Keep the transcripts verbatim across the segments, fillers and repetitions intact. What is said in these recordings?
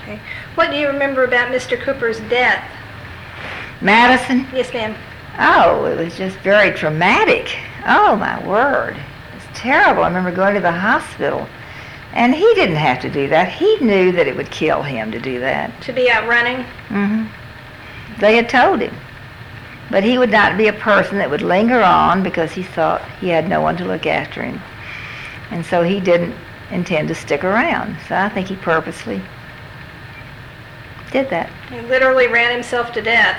Okay. What do you remember about Mister Cooper's death? Madison? Yes, ma'am. Oh, it was just very traumatic. Oh, my word. It was terrible. I remember going to the hospital, and he didn't have to do that. He knew that it would kill him to do that. To be out running? Mm-hmm. They had told him. But he would not be a person that would linger on because he thought he had no one to look after him. And so he didn't intend to stick around. So I think he purposely did that. He literally ran himself to death.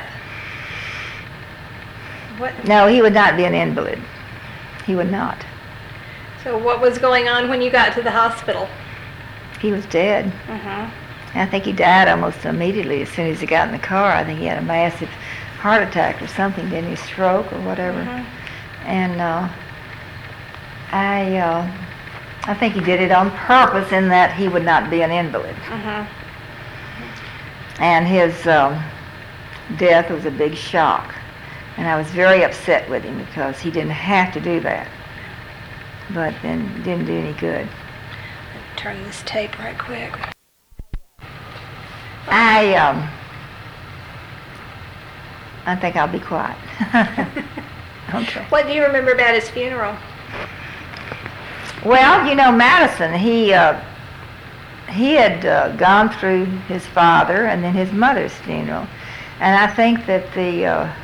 What? No, he would not be an invalid. He would not. So what was going on when you got to the hospital? He was dead. Uh-huh. I think he died almost immediately as soon as he got in the car. I think he had a massive heart attack or something, didn't he? Stroke or whatever. Uh-huh. And uh, I, uh, I think he did it on purpose in that he would not be an invalid. Uh-huh. And his um, death was a big shock. And I was very upset with him because he didn't have to do that. But then it didn't do any good. Turn this tape right quick. I, um, I think I'll be quiet. Okay. What do you remember about his funeral? Well, you know, Madison, he, uh, he had uh, gone through his father and then his mother's funeral. And I think that the, uh,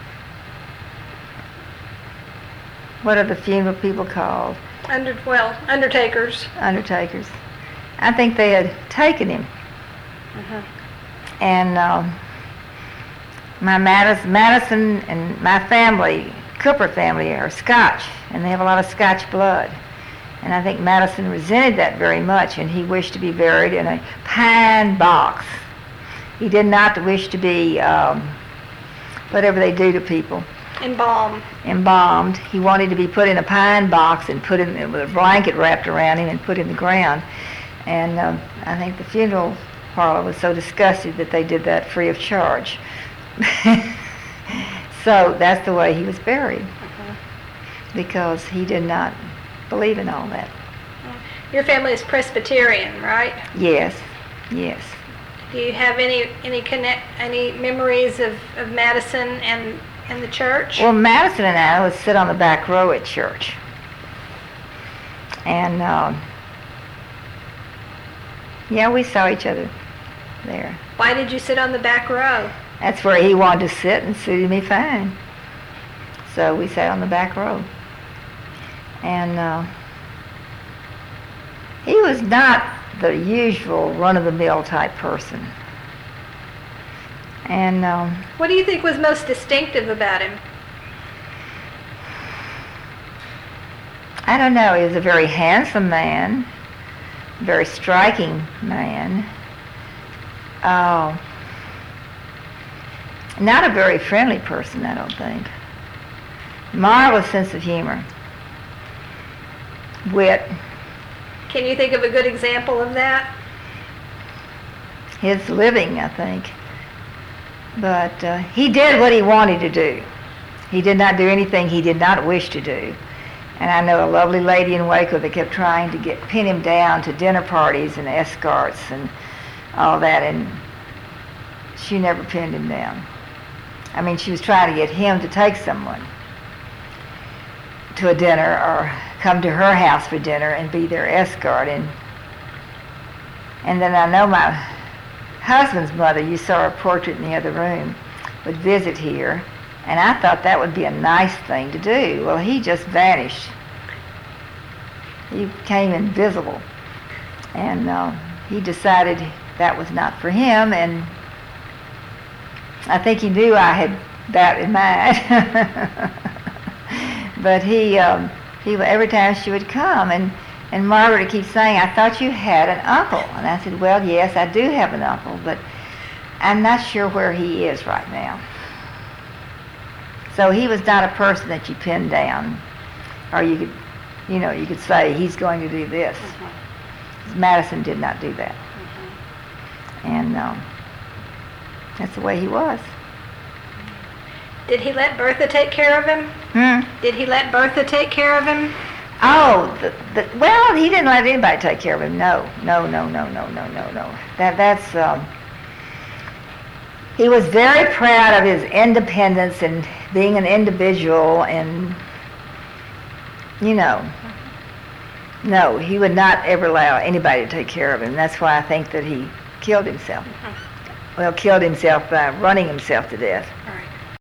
what are the funeral people called? Under, well, undertakers. Undertakers. I think they had taken him. Uh-huh. And um, my Madison, Madison and my family, Cooper family, are Scotch, and they have a lot of Scotch blood. And I think Madison resented that very much, and he wished to be buried in a pine box. He did not wish to be um, whatever they do to people. Embalmed. Embalmed. He wanted to be put in a pine box and put in with a blanket wrapped around him and put in the ground. And um, I think the funeral parlor was so disgusted that they did that free of charge. So that's the way he was buried, Uh-huh. because he did not believe in all that. Your family is Presbyterian, right? Yes, yes. Do you have any any connect any memories of, of Madison and and the church? Well, Madison and I would sit on the back row at church. And, um, yeah, we saw each other there. Why did you sit on the back row? That's where he wanted to sit and suited me fine. So we sat on the back row. And uh, he was not the usual run-of-the-mill type person. And um, What do you think was most distinctive about him? I don't know, he was a very handsome man, very striking man. Uh, not a very friendly person, I don't think. Marvelous sense of humor. Wit. Can you think of a good example of that? His living, I think. But uh, he did what he wanted to do. He did not do anything he did not wish to do. And I know a lovely lady in Waco that kept trying to get pin him down to dinner parties and escorts and all that, and she never pinned him down. I mean, she was trying to get him to take someone to a dinner or come to her house for dinner and be their escort. And and then I know my husband's mother, you saw her portrait in the other room, would visit here, and I thought that would be a nice thing to do. Well, he just vanished. He became invisible, and uh, he decided that was not for him, and I think he knew I had that in mind. But he, um, he, every time she would come, and And Margaret keeps saying, I thought you had an uncle. And I said, well, yes, I do have an uncle, but I'm not sure where he is right now. So he was not a person that you pinned down, or you could, you know, you could say, he's going to do this. Mm-hmm. Madison did not do that. Mm-hmm. And um, that's the way he was. Did he let Bertha take care of him? Hmm? Did he let Bertha take care of him? Oh, the, the, well, he didn't let anybody take care of him. No, no, no, no, no, no, no, no. That that's. Um, he was very proud of his independence and being an individual, and you know, no, he would not ever allow anybody to take care of him. That's why I think that he killed himself. Well, killed himself by running himself to death.